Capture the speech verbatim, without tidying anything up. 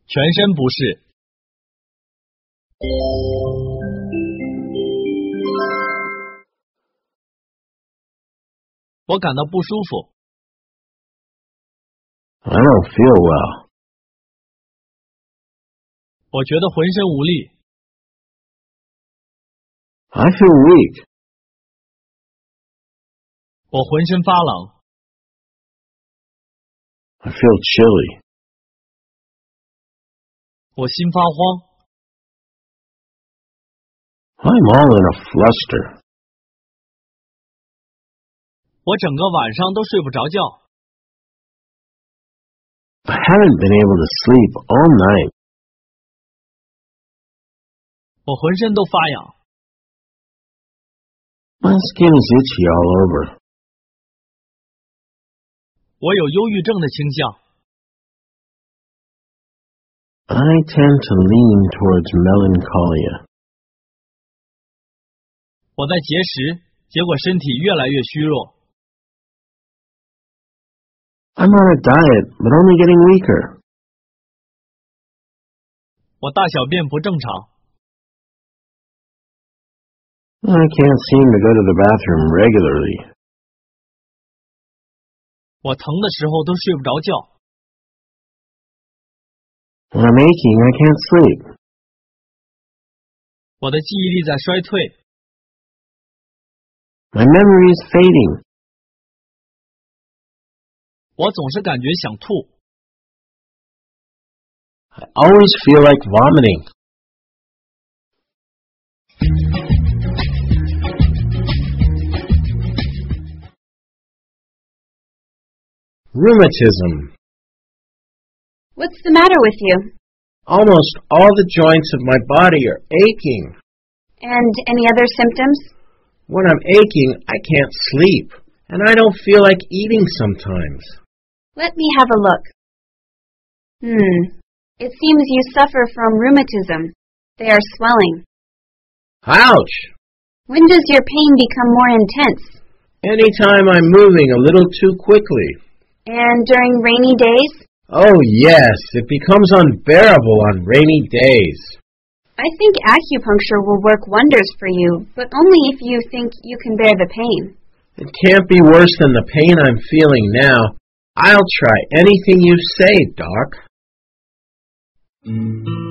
全身不适。我感到不舒服。 I don't feel well. 我觉得浑身无力。 I feel weak. 我浑身发冷。 I feel chilly. 我心发慌。 I'm all in a fluster. 我整个晚上都睡不着觉。 I haven't been able to sleep all night. 我浑身都发痒。 My skin is itchy all over. 我有忧郁症的倾向。 I tend to lean towards melancholia. 我在节食，结果身体越来越虚弱。 I'm on a diet, but only getting weaker. 我大小便不正常。 I can't seem to go to the bathroom regularly. 我疼的时候都睡不着觉。 When I'm aching, I can't sleep. 我的记忆力在衰退。 My memory is fading. 我总是感觉想吐。 I always feel like vomiting. Rheumatism. What's the matter with you? Almost all the joints of my body are aching. And any other symptoms? When I'm aching, I can't sleep, and I don't feel like eating sometimes. Let me have a look. Hmm. It seems you suffer from rheumatism. They are swelling. Ouch! When does your pain become more intense? Anytime I'm moving a little too quickly. And during rainy days? Oh, yes, it becomes unbearable on rainy days. I think acupuncture will work wonders for you, but only if you think you can bear the pain. It can't be worse than the pain I'm feeling now. I'll try anything you say, Doc.